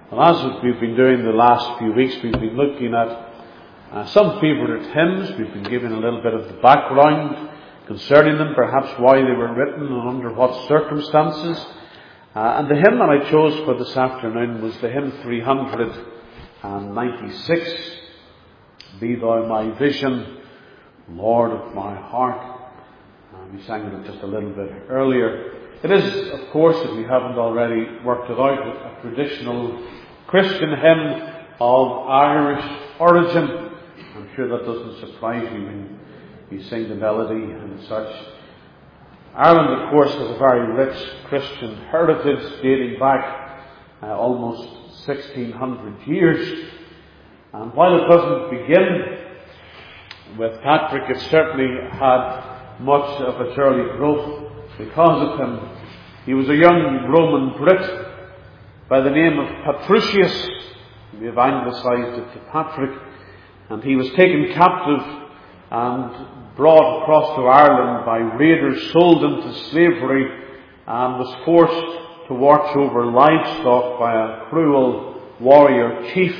And as we've been doing the last few weeks, we've been looking at some favourite hymns. We've been given a little bit of the background concerning them, perhaps why they were written and under what circumstances. And the hymn that I chose for this afternoon was the hymn 396, Be Thou My Vision, Lord of my heart. We sang it just a little bit earlier. It is, of course, if you haven't already worked it out, a traditional Christian hymn of Irish origin. I'm sure that doesn't surprise you when you sing the melody and such. Ireland, of course, has a very rich Christian heritage dating back almost 1600 years. And while it doesn't begin with Patrick, it certainly had much of its early growth because of him. He was a young Roman Brit by the name of Patricius. We have anglicised it to Patrick. And he was taken captive and brought across to Ireland by raiders, sold into slavery, and was forced to watch over livestock by a cruel warrior chief.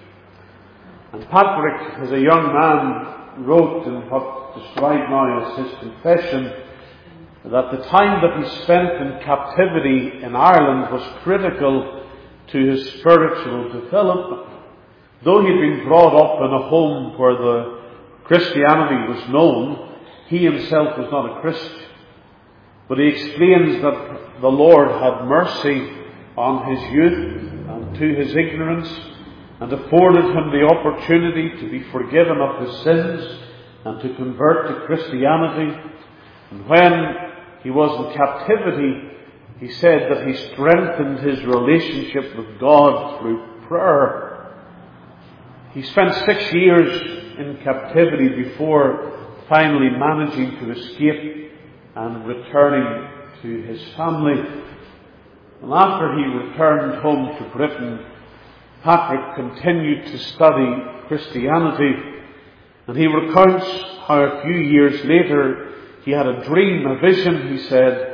And Patrick, as a young man, wrote in what described now as his confession that the time that he spent in captivity in Ireland was critical to his spiritual development. Though he had been brought up in a home where the Christianity was known, he himself was not a Christian. But he explains that the Lord had mercy on his youth and to his ignorance, and afforded him the opportunity to be forgiven of his sins and to convert to Christianity. And when he was in captivity, he said that he strengthened his relationship with God through prayer. He spent 6 years in captivity before finally managing to escape and returning to his family. And after he returned home to Britain, Patrick continued to study Christianity, and he recounts how a few years later he had a dream, a vision, he said,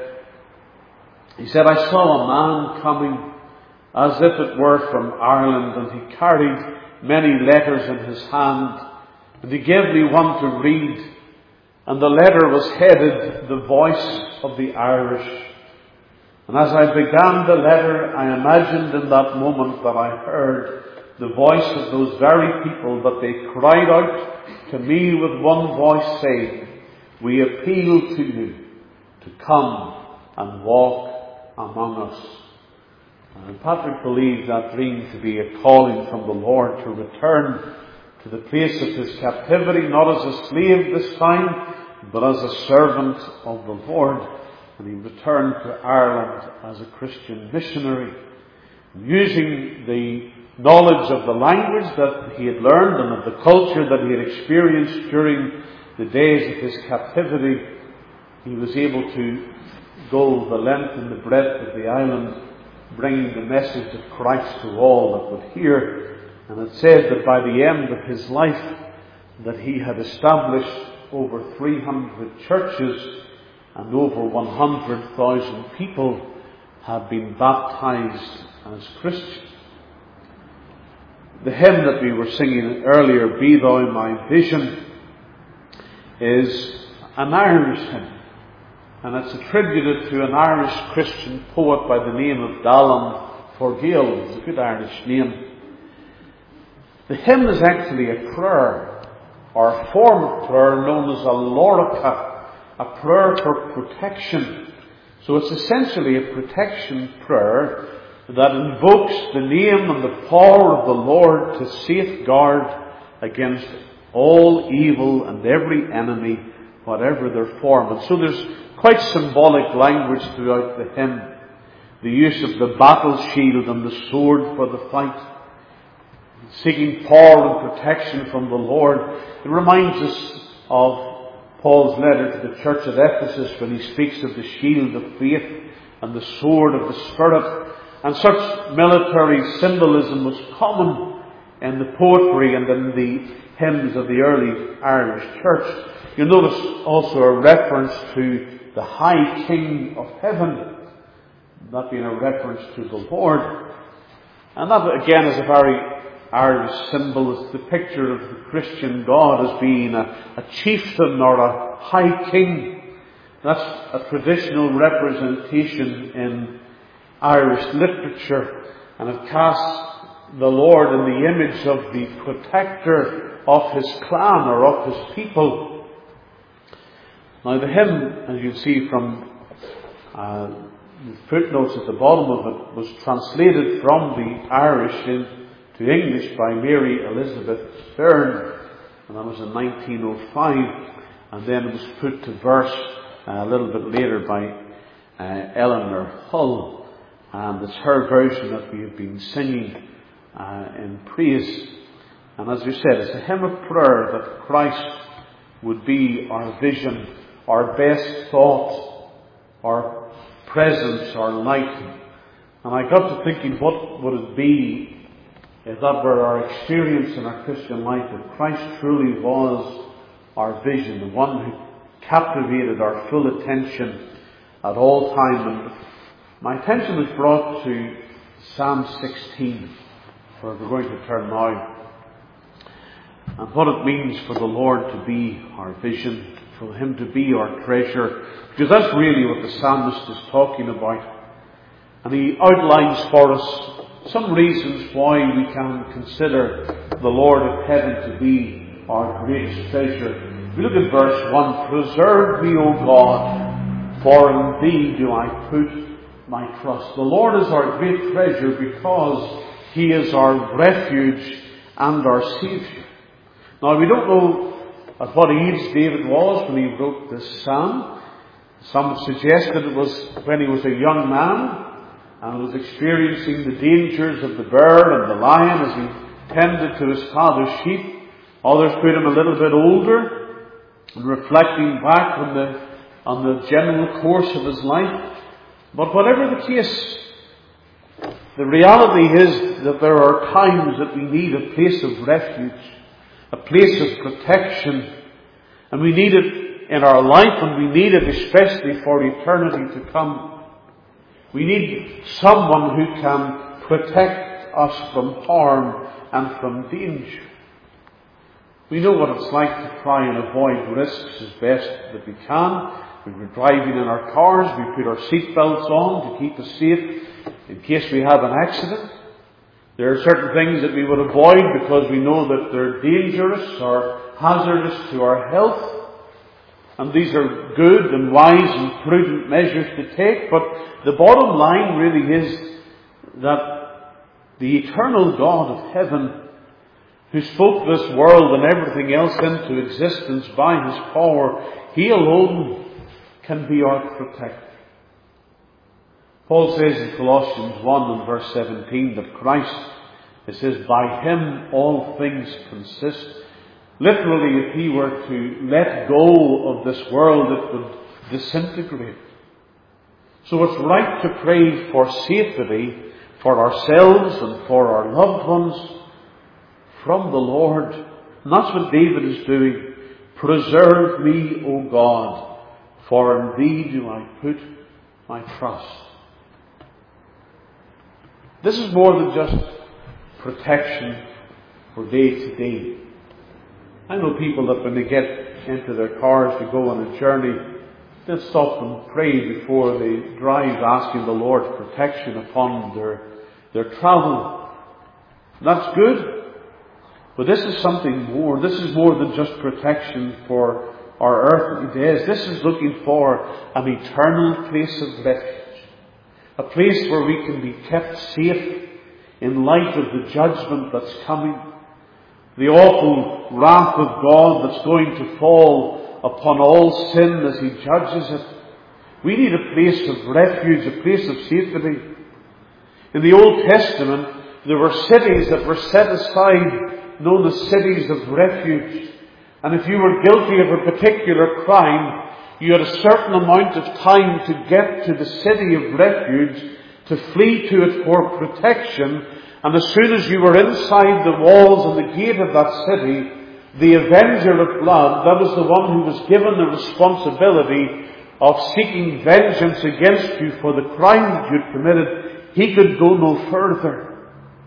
I saw a man coming as if it were from Ireland, and he carried many letters in his hand, and he gave me one to read, and the letter was headed, The Voice of the Irish. And as I began the letter, I imagined in that moment that I heard the voice of those very people, that they cried out to me with one voice saying, We appeal to you to come and walk among us. And Patrick believed that dream to be a calling from the Lord to return to the place of his captivity, not as a slave this time, but as a servant of the Lord. And he returned to Ireland as a Christian missionary, using the knowledge of the language that he had learned and of the culture that he had experienced during the days of his captivity. He was able to go the length and the breadth of the island, bringing the message of Christ to all that would hear. And it said that by the end of his life that he had established over 300 churches, and over 100,000 people have been baptized as Christians. The hymn that we were singing earlier, Be Thou My Vision, is an Irish hymn. And it's attributed to an Irish Christian poet by the name of Dallan Forgill. It's a good Irish name. The hymn is actually a prayer, or a form of prayer known as a lorica, a prayer for protection. So it's essentially a protection prayer that invokes the name and the power of the Lord to safeguard against all evil and every enemy, whatever their form. And so there's quite symbolic language throughout the hymn. The use of the battle shield and the sword for the fight, seeking power and protection from the Lord. It reminds us of Paul's letter to the church at Ephesus when he speaks of the shield of faith and the sword of the Spirit. And such military symbolism was common in the poetry and in the hymns of the early Irish church. You'll notice also a reference to the High King of Heaven, that being a reference to the Lord. And that again is a very Irish symbol. It's the picture of the Christian God as being a chieftain or a high king. That's a traditional representation in Irish literature, and it casts the Lord in the image of the protector of his clan or of his people. Now the hymn, as you see from the footnotes at the bottom of it, was translated from the Irish into English by Mary Elizabeth Stern, and that was in 1905, and then it was put to verse a little bit later by Eleanor Hull, and it's her version that we have been singing in praise. And as we said, it's a hymn of prayer that Christ would be our vision, our best thought, our presence, our light. And I got to thinking, what would it be if that were our experience in our Christian life, that Christ truly was our vision, the one who captivated our full attention at all time. And my attention was brought to Psalm 16, where we're going to turn now, and what it means for the Lord to be our vision, for Him to be our treasure, because that's really what the psalmist is talking about. And he outlines for us some reasons why we can consider the Lord of heaven to be our greatest treasure. If we look at verse 1, "Preserve me, O God, for in Thee do I put my trust." The Lord is our great treasure because He is our refuge and our Saviour. Now, we don't know at what age David was when he wrote this psalm. Some suggest that it was when he was a young man and was experiencing the dangers of the bear and the lion as he tended to his father's sheep. Others put him a little bit older and reflecting back on the general course of his life. But whatever the case, the reality is that there are times that we need a place of refuge, a place of protection, and we need it in our life, and we need it especially for eternity to come. We need someone who can protect us from harm and from danger. We know what it's like to try and avoid risks as best that we can. When we're driving in our cars, we put our seatbelts on to keep us safe in case we have an accident. There are certain things that we would avoid because we know that they're dangerous or hazardous to our health. And these are good and wise and prudent measures to take. But the bottom line really is that the eternal God of heaven, who spoke this world and everything else into existence by His power, He alone can be our protector. Paul says in Colossians 1 and verse 17 that Christ, it says, by Him all things consist. Literally, if He were to let go of this world, it would disintegrate. So it's right to pray for safety for ourselves and for our loved ones from the Lord. And that's what David is doing. Preserve me, O God, for in Thee do I put my trust. This is more than just protection for day to day. I know people that when they get into their cars to go on a journey, they'll stop and pray before they drive, asking the Lord's protection upon their travel. That's good. But this is something more. This is more than just protection for our earthly days. This is looking for an eternal place of refuge. A place where we can be kept safe in light of the judgment that's coming. The awful wrath of God that's going to fall upon all sin as He judges it. We need a place of refuge, a place of safety. In the Old Testament, there were cities that were set aside, known as cities of refuge. And if you were guilty of a particular crime, you had a certain amount of time to get to the city of refuge, to flee to it for protection. And as soon as you were inside the walls and the gate of that city, the avenger of blood, that was the one who was given the responsibility of seeking vengeance against you for the crime that you'd committed, he could go no further.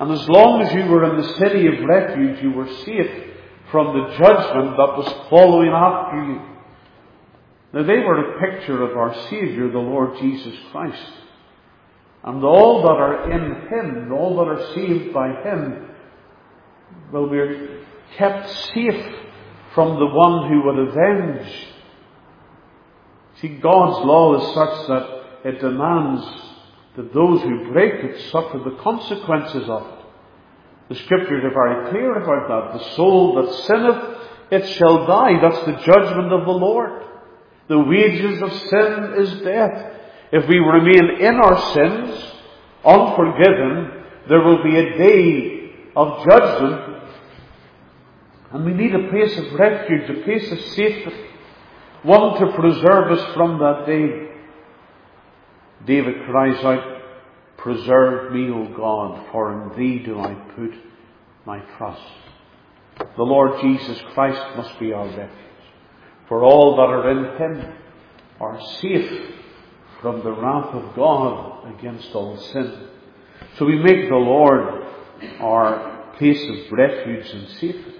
And as long as you were in the city of refuge, you were safe from the judgment that was following after you. Now they were a picture of our Saviour, the Lord Jesus Christ. And all that are in Him, all that are saved by Him, will be kept safe from the one who would avenge. See, God's law is such that it demands that those who break it suffer the consequences of it. The Scriptures are very clear about that. The soul that sinneth, it shall die. That's the judgment of the Lord. The wages of sin is death. If we remain in our sins, unforgiven, there will be a day of judgment. And we need a place of refuge, a place of safety, one to preserve us from that day. David cries out, "Preserve me, O God, for in Thee do I put my trust." The Lord Jesus Christ must be our refuge. For all that are in Him are safe from the wrath of God against all sin. So we make the Lord our place of refuge and safety.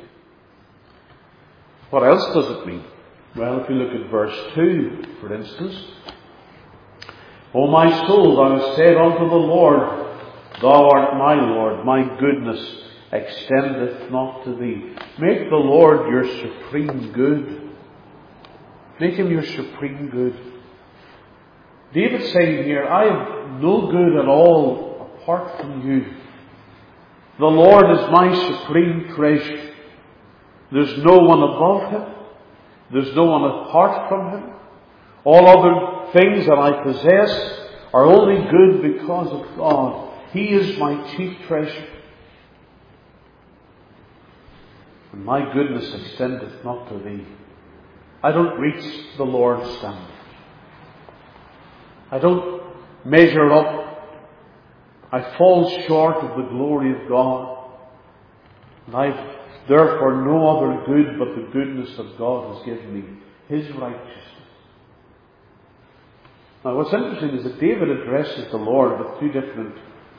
What else does it mean? Well, if you look at verse 2, for instance. "O my soul, thou hast said unto the Lord, Thou art my Lord, my goodness extendeth not to Thee." Make the Lord your supreme good. Make Him your supreme good. David's saying here, I have no good at all apart from You. The Lord is my supreme treasure. There's no one above Him. There's no one apart from Him. All other things that I possess are only good because of God. He is my chief treasure. And my goodness extendeth not to Thee. I don't reach the Lord's standard. I don't measure up. I fall short of the glory of God. And I've therefore no other good but the goodness that God has given me, His righteousness. Now what's interesting is that David addresses the Lord with two different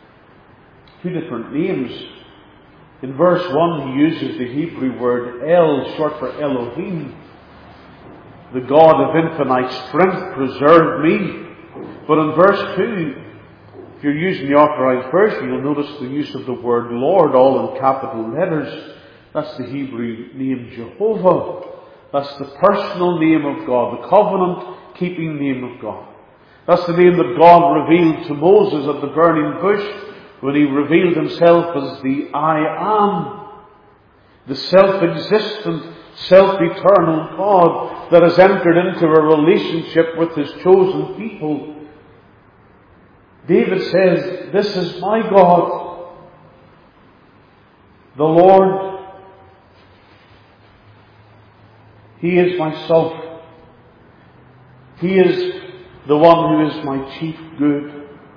names. In verse 1 he uses the Hebrew word El, short for Elohim. The God of infinite strength, preserve me. But in verse 2, if you're using the Authorized Version, you'll notice the use of the word Lord, all in capital letters. That's the Hebrew name Jehovah. That's the personal name of God, the covenant-keeping name of God. That's the name that God revealed to Moses at the burning bush when He revealed Himself as the I Am, the self-existent, self-eternal God that has entered into a relationship with His chosen people. David says, "This is my God, the Lord. He is myself. He is the one who is my chief good."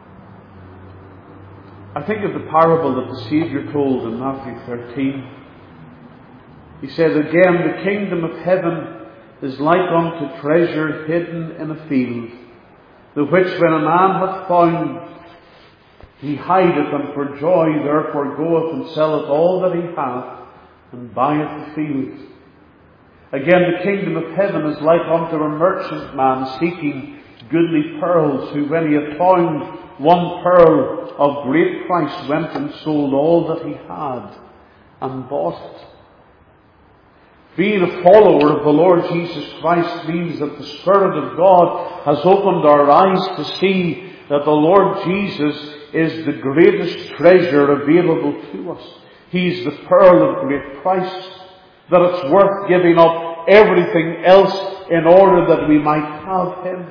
I think of the parable that the Saviour told in Matthew 13. He said, "Again, the kingdom of heaven is like unto treasure hidden in a field, the which when a man hath found, he hideth, and for joy therefore goeth and selleth all that he hath, and buyeth the field. Again, the kingdom of heaven is like unto a merchant man seeking goodly pearls, who when he had found one pearl of great price went and sold all that he had, and bought it." Being a follower of the Lord Jesus Christ means that the Spirit of God has opened our eyes to see that the Lord Jesus is the greatest treasure available to us. He's the pearl of great price, that it's worth giving up everything else in order that we might have Him.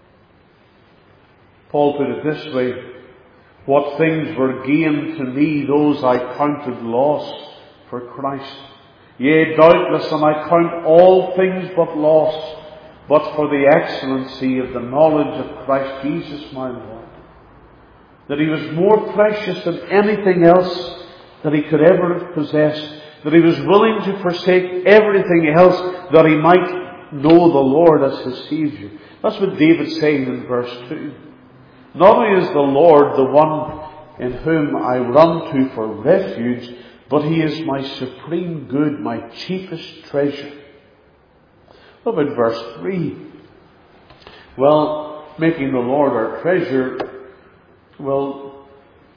Paul put it this way, "What things were gained to me, those I counted loss for Christ. Yea, doubtless, and I count all things but loss, but for the excellency of the knowledge of Christ Jesus my Lord." That He was more precious than anything else that he could ever have possessed. That he was willing to forsake everything else that he might know the Lord as his Saviour. That's what David's saying in verse 2. Not only is the Lord the one in whom I run to for refuge, but He is my supreme good, my chiefest treasure. What about verse 3? Well, making the Lord our treasure, well,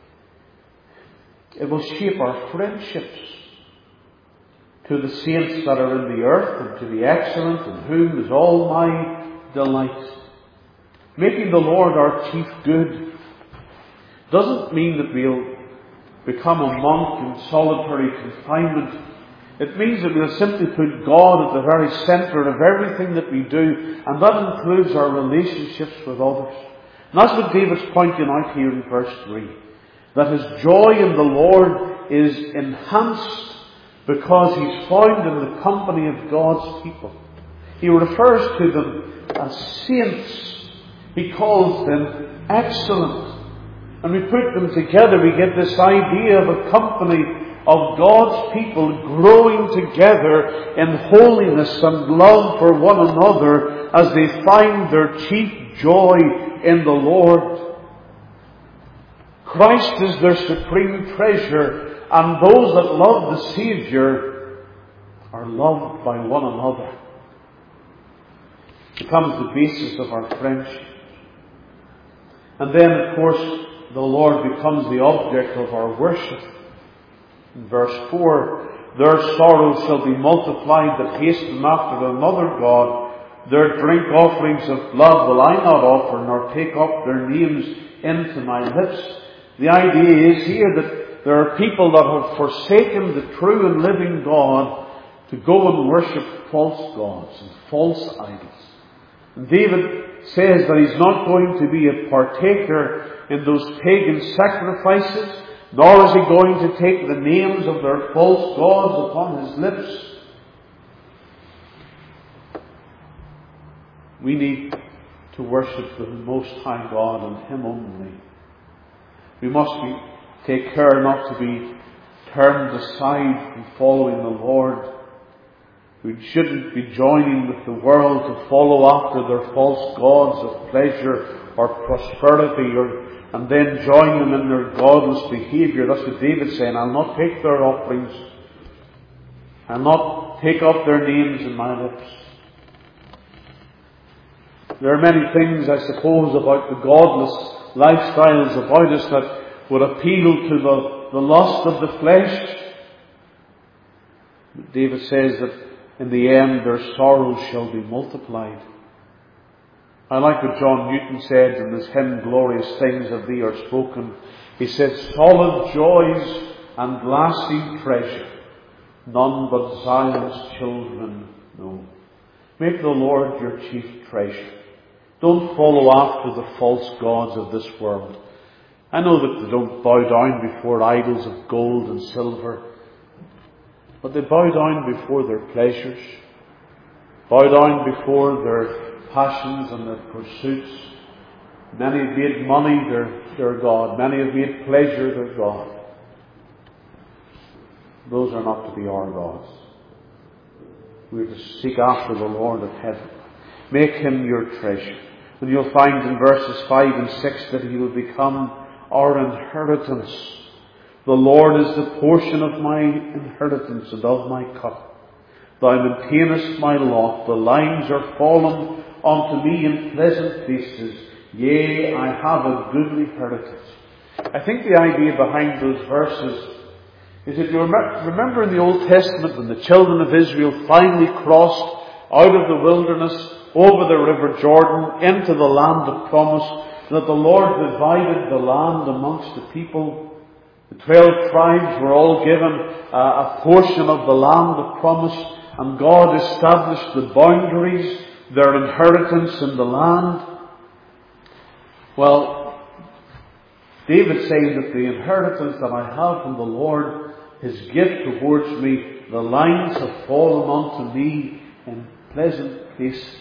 it will shape our friendships to the saints that are in the earth, and to the excellent, in whom is all my delight. Making the Lord our chief good doesn't mean that we'll become a monk in solitary confinement. It means that we'll simply put God at the very centre of everything that we do, and that includes our relationships with others. And that's what David's pointing out here in verse 3. That his joy in the Lord is enhanced because he's found in the company of God's people. He refers to them as saints. He calls them excellent. And we put them together, we get this idea of a company of God's people growing together in holiness and love for one another as they find their chief joy in the Lord. Christ is their supreme treasure, and those that love the Saviour are loved by one another. It becomes the basis of our friendship. And then, of course, the Lord becomes the object of our worship. In verse 4, their sorrows shall be multiplied that hasten after another God. Their drink offerings of blood will I not offer, nor take up their names into my lips. The idea is here that there are people that have forsaken the true and living God to go and worship false gods and false idols. And David says that he's not going to be a partaker in those pagan sacrifices, nor is he going to take the names of their false gods upon his lips. We need to worship the Most High God and Him only. We must take care not to be turned aside from following the Lord. We shouldn't be joining with the world to follow after their false gods of pleasure or prosperity, and then join them in their godless behaviour. That's what David's saying. I'll not take their offerings. I'll not take up their names in my lips. There are many things, I suppose, about the godless lifestyles about us that would appeal to the lust of the flesh. But David says that in the end their sorrows shall be multiplied. I like what John Newton said in his hymn, Glorious Things of Thee Are Spoken. He said, solid joys and lasting treasure, none but Zion's children know. Make the Lord your chief treasure. Don't follow after the false gods of this world. I know that they don't bow down before idols of gold and silver, but they bow down before their pleasures, bow down before their passions and their pursuits. Many have made money their God. Many have made pleasure their God. Those are not to be our gods. We are to seek after the Lord of heaven. Make Him your treasure. And you'll find in verses 5 and 6 that He will become our inheritance. The Lord is the portion of my inheritance and of my cup. Thou maintainest my lot. The lines are fallen unto me in pleasant places. Yea, I have a goodly heritage. I think the idea behind those verses is that you remember in the Old Testament when the children of Israel finally crossed out of the wilderness over the river Jordan into the land of promise, that the Lord divided the land amongst the people. The 12 tribes were all given a portion of the land of promise, and God established the boundaries, their inheritance in the land. Well, David's saying that the inheritance that I have from the Lord, His gift towards me, the lines have fallen unto me in pleasant places.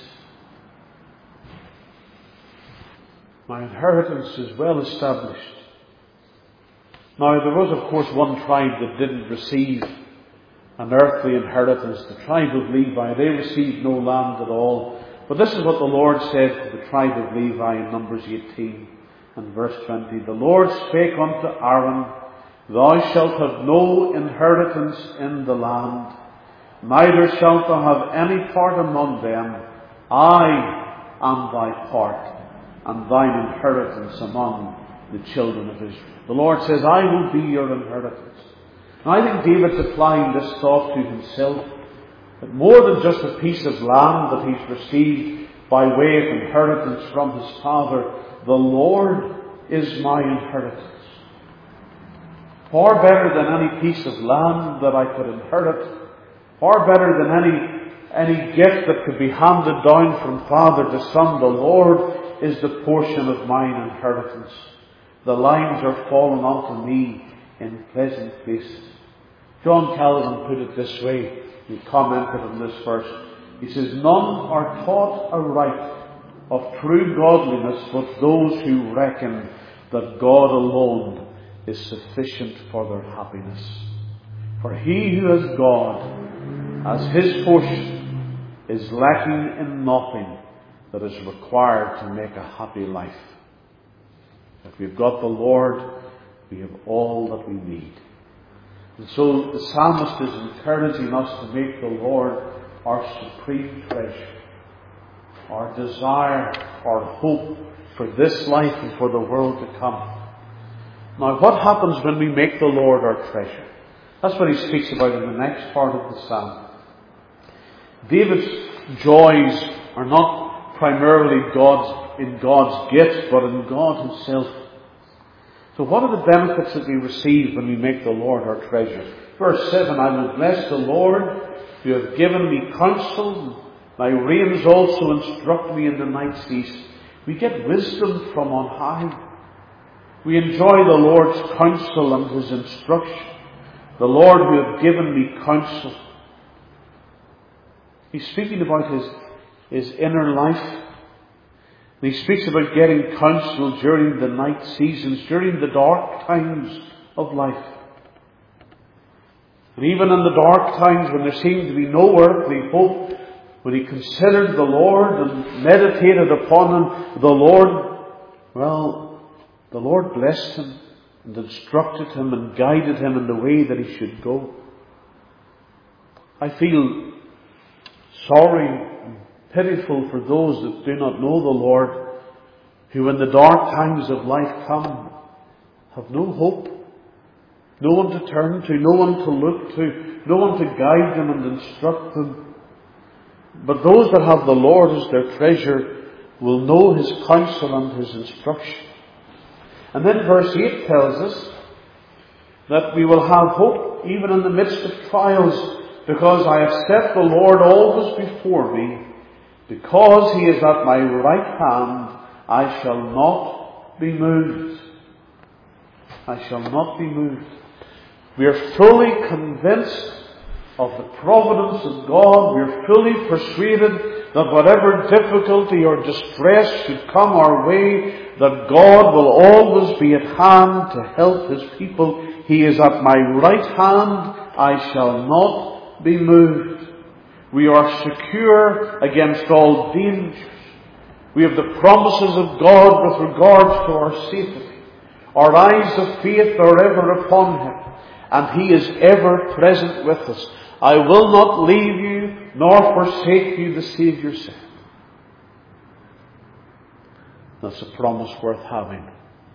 My inheritance is well established. Now, there was, of course, one tribe that didn't receive an earthly inheritance, the tribe of Levi. They received no land at all. But this is what the Lord said to the tribe of Levi in Numbers 18. and verse 20. The Lord spake unto Aaron, Thou shalt have no inheritance in the land, neither shalt thou have any part among them. I am thy part, and thine inheritance among the children of Israel. The Lord says, I will be your inheritance. And I think David's applying this thought to himself, that more than just a piece of land that he's received by way of inheritance from his father, the Lord is my inheritance. Far better than any piece of land that I could inherit, far better than any gift that could be handed down from father to son, the Lord is the portion of mine inheritance. The lines are fallen unto me in pleasant places. John Calvin put it this way. He commented on this verse. He says, None are taught aright of true godliness but those who reckon that God alone is sufficient for their happiness. For he who has God as his portion is lacking in nothing that is required to make a happy life. If we've got the Lord, we have all that we need. And so the psalmist is encouraging us to make the Lord our supreme treasure, our desire, our hope for this life and for the world to come. Now, what happens when we make the Lord our treasure? That's what he speaks about in the next part of the psalm. David's joys are not primarily in God's gifts, but in God himself. So what are the benefits that we receive when we make the Lord our treasure? Verse 7, I will bless the Lord, who hath given me counsel. Thy reins also instruct me in the night season. We get wisdom from on high. We enjoy the Lord's counsel and his instruction. The Lord who hath given me counsel. He's speaking about his inner life. And he speaks about getting counsel during the night seasons, during the dark times of life. And even in the dark times when there seemed to be no earthly hope, when he considered the Lord and meditated upon him, the Lord blessed him and instructed him and guided him in the way that he should go. I feel sorry and pitiful for those that do not know the Lord, who in the dark times of life come, have no hope, no one to turn to, no one to look to, no one to guide them and instruct them. But those that have the Lord as their treasure will know his counsel and his instruction. And then verse 8 tells us that we will have hope even in the midst of trials, because I have set the Lord always before me. Because he is at my right hand, I shall not be moved. I shall not be moved. We are fully convinced of the providence of God. We are fully persuaded that whatever difficulty or distress should come our way, that God will always be at hand to help his people. He is at my right hand. I shall not be moved. We are secure against all dangers. We have the promises of God with regards to our safety. Our eyes of faith are ever upon him, and he is ever present with us. I will not leave you nor forsake you, the Saviour said. That's a promise worth having.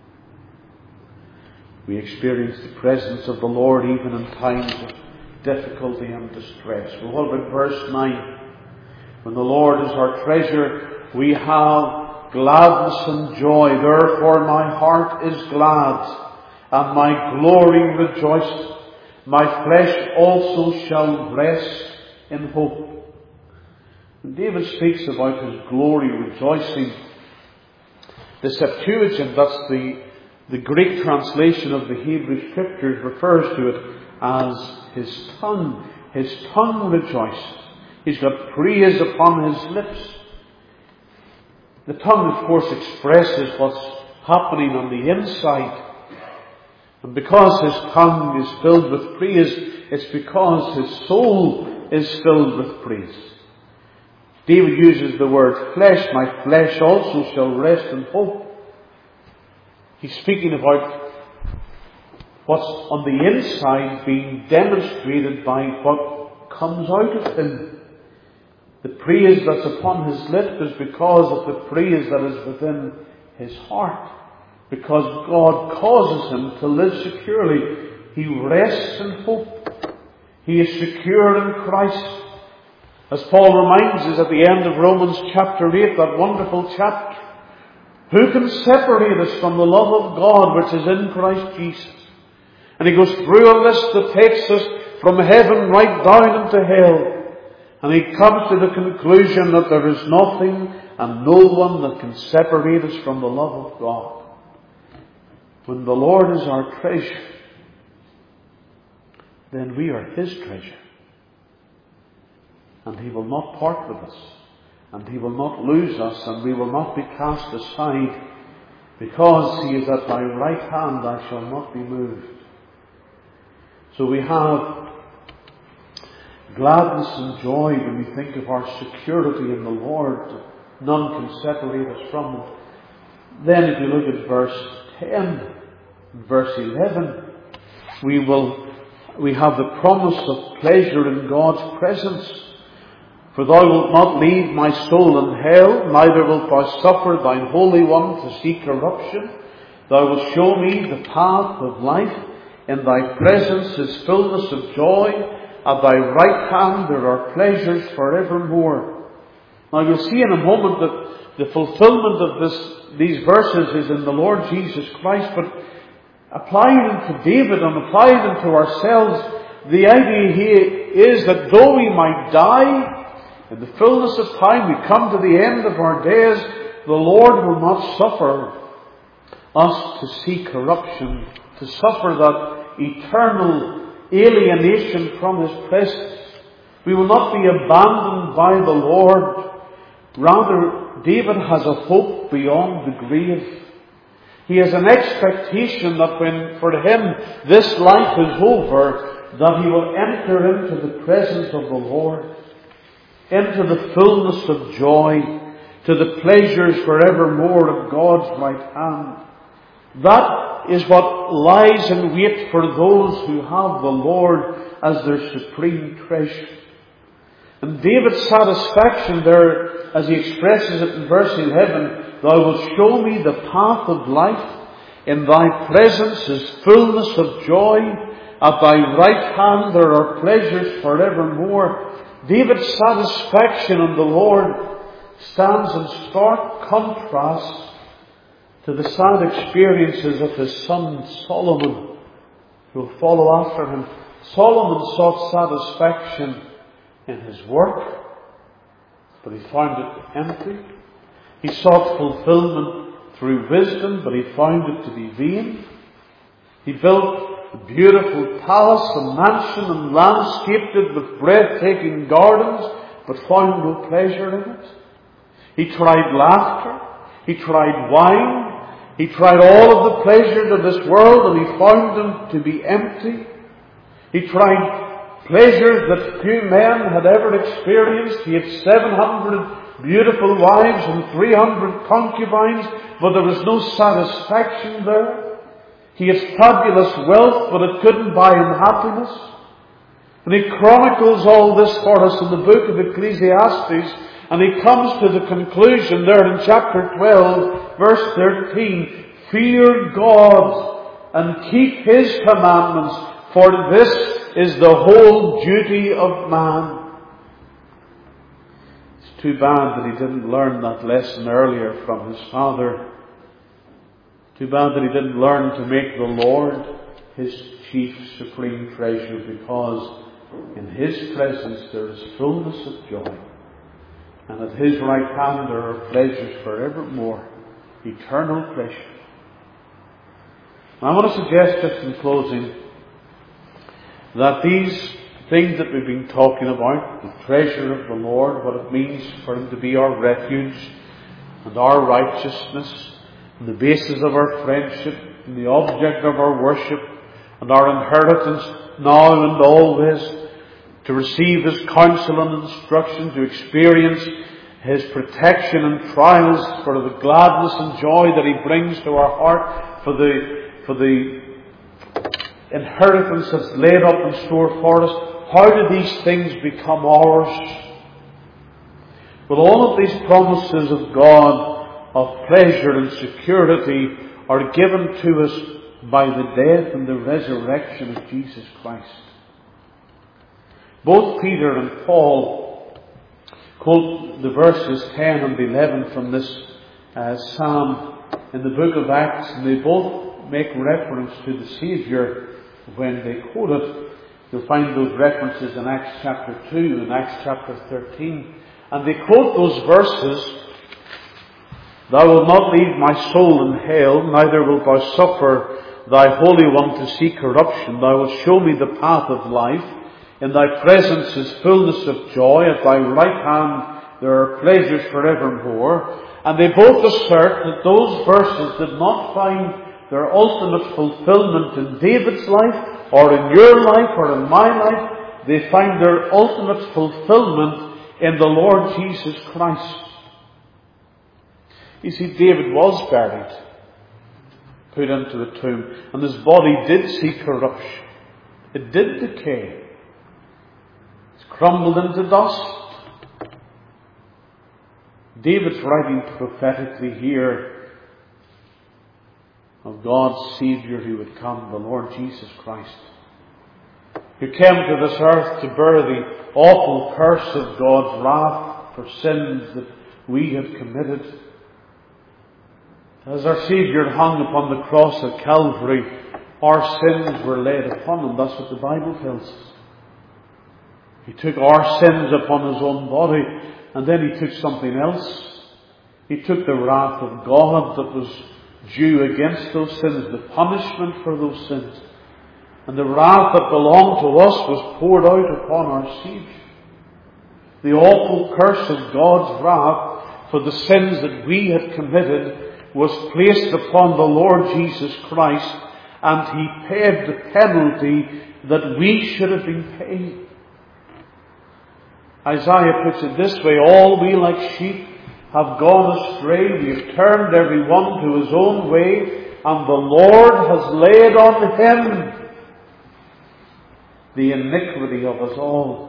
We experience the presence of the Lord even in times of difficulty and distress. Well, what about verse 9? When the Lord is our treasure, we have gladness and joy. Therefore my heart is glad, and my glory rejoices. My flesh also shall rest in hope. When David speaks about his glory rejoicing, the Septuagint, that's the Greek translation of the Hebrew Scriptures, refers to it as his tongue. His tongue rejoices. He's got praise upon his lips. The tongue, of course, expresses what's happening on the inside. And because his tongue is filled with praise, it's because his soul is filled with praise. David uses the word flesh. My flesh also shall rest in hope. He's speaking about what's on the inside being demonstrated by what comes out of him. The praise that's upon his lips is because of the praise that is within his heart. Because God causes him to live securely. He rests in hope. He is secure in Christ. As Paul reminds us at the end of Romans chapter 8, that wonderful chapter, who can separate us from the love of God which is in Christ Jesus? And he goes through a list that takes us from heaven right down into hell. And he comes to the conclusion that there is nothing and no one that can separate us from the love of God. When the Lord is our treasure, then we are his treasure. And he will not part with us. And he will not lose us. And we will not be cast aside. Because he is at my right hand, I shall not be moved. So we have gladness and joy when we think of our security in the Lord. None can separate us from it. Then if you look at verse 10, verse 11, we have the promise of pleasure in God's presence. For thou wilt not leave my soul in hell, neither wilt thou suffer thine Holy One to see corruption. Thou wilt show me the path of life. In thy presence is fullness of joy. At thy right hand there are pleasures forevermore. Now you'll see in a moment that the fulfillment of these verses is in the Lord Jesus Christ, but applying them to David and applying them to ourselves, the idea here is that though we might die, in the fullness of time we come to the end of our days, the Lord will not suffer us to see corruption, to suffer that eternal alienation from his presence. We will not be abandoned by the Lord. Rather, David has a hope beyond the grave. He has an expectation that when for him this life is over, that he will enter into the presence of the Lord, into the fullness of joy, to the pleasures forevermore of God's right hand. That is what lies in wait for those who have the Lord as their supreme treasure. And David's satisfaction there, as he expresses it in verse 11, thou wilt show me the path of life. In thy presence is fullness of joy. At thy right hand there are pleasures forevermore. David's satisfaction in the Lord stands in stark contrast to the sad experiences of his son Solomon, who will follow after him. Solomon sought satisfaction in his work, but he found it empty. He sought fulfillment through wisdom, but he found it to be vain. He built a beautiful palace and mansion and landscaped it with breathtaking gardens, but found no pleasure in it. He tried laughter. He tried wine. He tried all of the pleasures of this world, and he found them to be empty. He tried pleasures that few men had ever experienced. He had 700 beautiful wives and 300 concubines, but there was no satisfaction there. He had fabulous wealth, but it couldn't buy him happiness. And he chronicles all this for us in the book of Ecclesiastes, and he comes to the conclusion there in chapter 12, verse 13, fear God and keep his commandments, for this is the whole duty of man. It's too bad that he didn't learn that lesson earlier from his father. Too bad that he didn't learn to make the Lord his chief supreme treasure, because in his presence there is fullness of joy. And at his right hand there are pleasures forevermore, eternal pleasure. And I want to suggest just in closing that these things that we've been talking about, the treasure of the Lord, what it means for him to be our refuge and our righteousness, and the basis of our friendship, and the object of our worship, and our inheritance now and always, to receive his counsel and instruction, to experience his protection and trials for the gladness and joy that he brings to our heart. for the inheritance that's laid up in store for us. How do these things become ours? Well, all of these promises of God of pleasure and security are given to us by the death and the resurrection of Jesus Christ. Both Peter and Paul quote the verses 10 and 11 from this psalm in the book of Acts, and they both make reference to the Saviour when they quote it. You'll find those references in Acts chapter 2 and Acts chapter 13. And they quote those verses, "Thou wilt not leave my soul in hell, neither wilt thou suffer thy Holy One to see corruption. Thou wilt show me the path of life. In thy presence is fullness of joy. At thy right hand there are pleasures forevermore." And they both assert that those verses did not find their ultimate fulfillment in David's life, or in your life, or in my life. They find their ultimate fulfillment in the Lord Jesus Christ. You see, David was buried, put into a tomb, and his body did see corruption. It did decay. It's crumbled into dust. David's writing prophetically here of God's Saviour who would come, the Lord Jesus Christ, who came to this earth to bear the awful curse of God's wrath for sins that we have committed. As our Saviour hung upon the cross at Calvary, our sins were laid upon him. That's what the Bible tells us. He took our sins upon his own body, and then he took something else. He took the wrath of God that was due against those sins, the punishment for those sins. And the wrath that belonged to us was poured out upon our Saviour. The awful curse of God's wrath for the sins that we had committed was placed upon the Lord Jesus Christ, and He paid the penalty that we should have been paid. Isaiah puts it this way: "All we like sheep have gone astray. We have turned every one to his own way, and the Lord has laid on Him the iniquity of us all."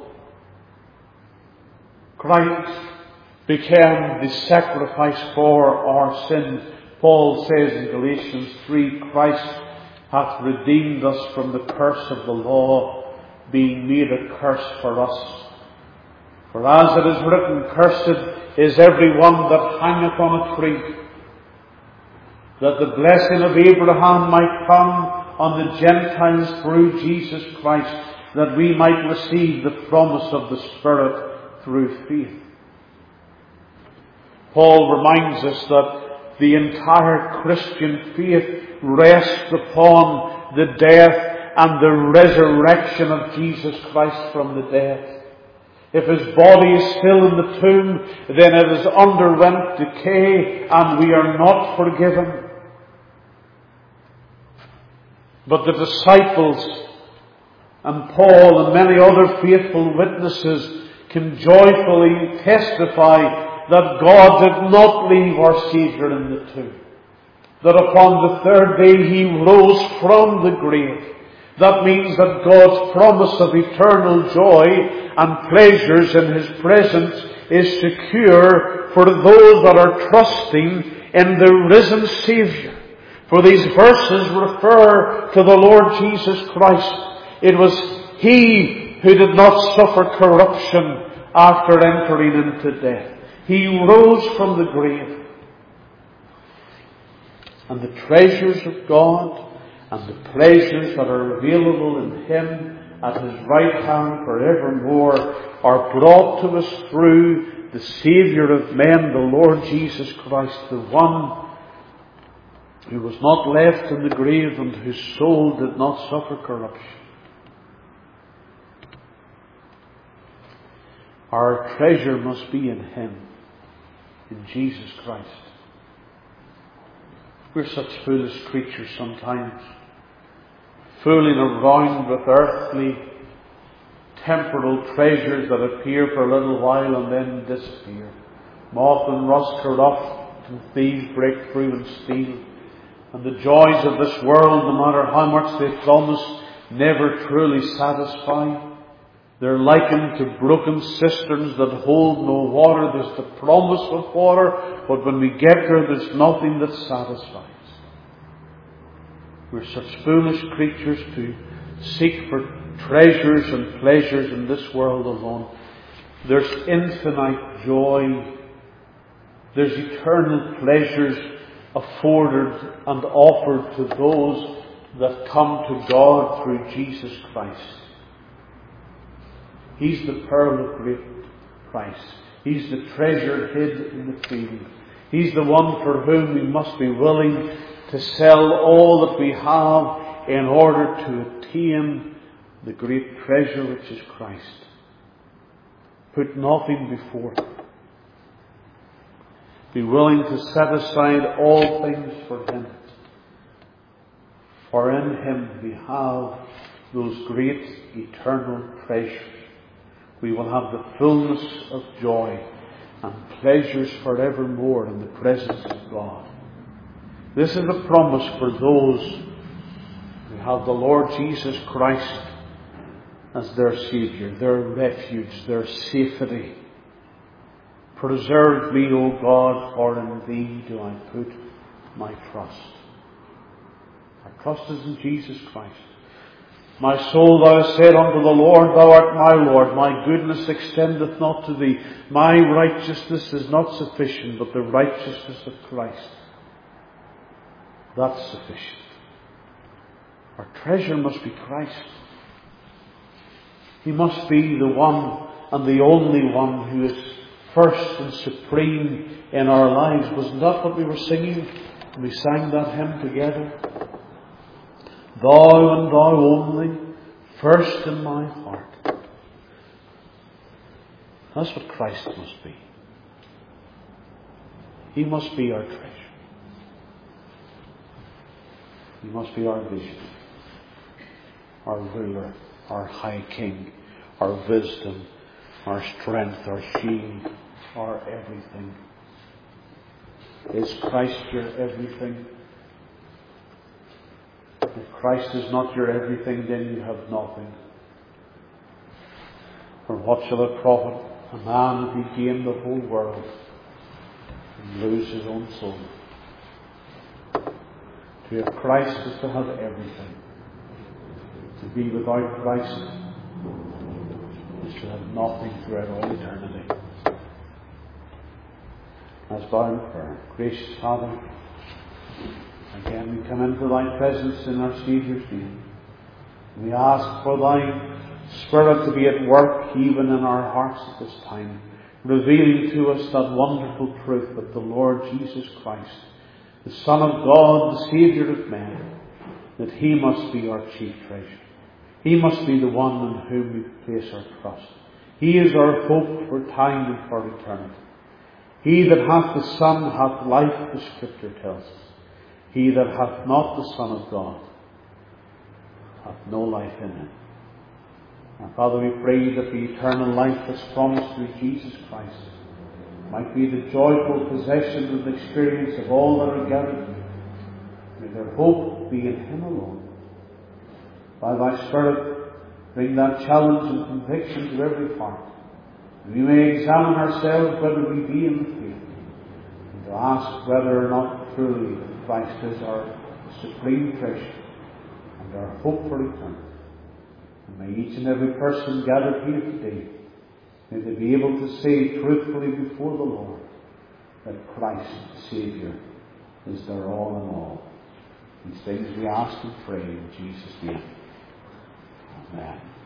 Christ became the sacrifice for our sins. Paul says in Galatians 3, "Christ hath redeemed us from the curse of the law, being made a curse for us. For as it is written, Cursed is every one that hangeth on a tree, that the blessing of Abraham might come on the Gentiles through Jesus Christ, that we might receive the promise of the Spirit through faith." Paul reminds us that the entire Christian faith rests upon the death and the resurrection of Jesus Christ from the dead. If His body is still in the tomb, then it has underwent decay and we are not forgiven. But the disciples and Paul and many other faithful witnesses can joyfully testify that God did not leave our Saviour in the tomb. That upon the third day He rose from the grave. That means that God's promise of eternal joy and pleasures in His presence is secure for those that are trusting in the risen Saviour. For these verses refer to the Lord Jesus Christ. It was He who did not suffer corruption after entering into death. He rose from the grave. And the treasures of God and the pleasures that are available in Him at His right hand forevermore are brought to us through the Saviour of men, the Lord Jesus Christ, the one who was not left in the grave and whose soul did not suffer corruption. Our treasure must be in Him, in Jesus Christ. We're such foolish creatures sometimes, fooling around with earthly, temporal treasures that appear for a little while and then disappear. Moth and rust corrupt, and thieves break through and steal. And the joys of this world, no matter how much they promise, never truly satisfy. They're likened to broken cisterns that hold no water. There's the promise of water, but when we get there, there's nothing that satisfies. We're such foolish creatures to seek for treasures and pleasures in this world alone. There's infinite joy. There's eternal pleasures afforded and offered to those that come to God through Jesus Christ. He's the pearl of great price. He's the treasure hid in the field. He's the one for whom we must be willing to sell all that we have in order to attain the great treasure which is Christ. Put nothing before Him. Be willing to set aside all things for Him. For in Him we have those great eternal treasures. We will have the fullness of joy and pleasures forevermore in the presence of God. This is a promise for those who have the Lord Jesus Christ as their Saviour, their refuge, their safety. Preserve me, O God, for in Thee do I put my trust. Our trust is in Jesus Christ. My soul, thou hast said unto the Lord, Thou art my Lord. My goodness extendeth not to Thee. My righteousness is not sufficient, but the righteousness of Christ. That's sufficient. Our treasure must be Christ. He must be the one and the only one who is first and supreme in our lives. Wasn't that what we were singing when we sang that hymn together? Thou and Thou only, first in my heart. That's what Christ must be. He must be our treasure. He must be our vision, our ruler, our high king, our wisdom, our strength, our shield, our everything. Is Christ your everything? If Christ is not your everything, then you have nothing. For what shall it profit a man if he gain the whole world and lose his own soul? To have Christ is to have everything. To be without Christ is to have nothing throughout all eternity. Let's bow in prayer. Gracious Father, again we come into Thy presence in our Saviour's name. We ask for Thy Spirit to be at work even in our hearts at this time, revealing to us that wonderful truth that the Lord Jesus Christ, the Son of God, the Saviour of men, that He must be our chief treasure. He must be the one in whom we place our trust. He is our hope for time and for eternity. He that hath the Son hath life, the Scripture tells us. He that hath not the Son of God hath no life in him. And Father, we pray that the eternal life that's promised through Jesus Christ might be the joyful possession and experience of all that are gathered here. May their hope be in Him alone. By Thy Spirit, bring that challenge and conviction to every heart. And we may examine ourselves whether we be in the faith, and to ask whether or not truly Christ is our supreme treasure and our hope for eternity. And may each and every person gathered here today, may they be able to say truthfully before the Lord that Christ, the Saviour, is their all in all. These things we ask and pray in Jesus' name. Amen.